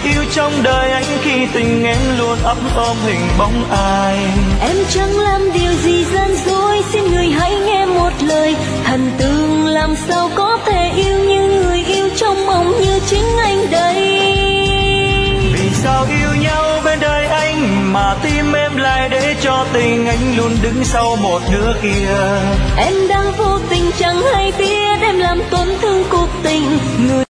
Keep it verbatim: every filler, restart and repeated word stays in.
yêu trong đời anh khi tình em luôn ấp ôm hình bóng ai. Em chẳng làm điều gì gian dối, xin người hãy nghe một lời. Thần tượng làm sao có thể yêu như người yêu trong mộng như chính anh đây. Vì sao yêu nhau bên đời anh mà tim em lại để cho tình anh luôn đứng sau một nửa kia. Em đang vô tình chẳng hay biết em làm tổn thương cuộc tình người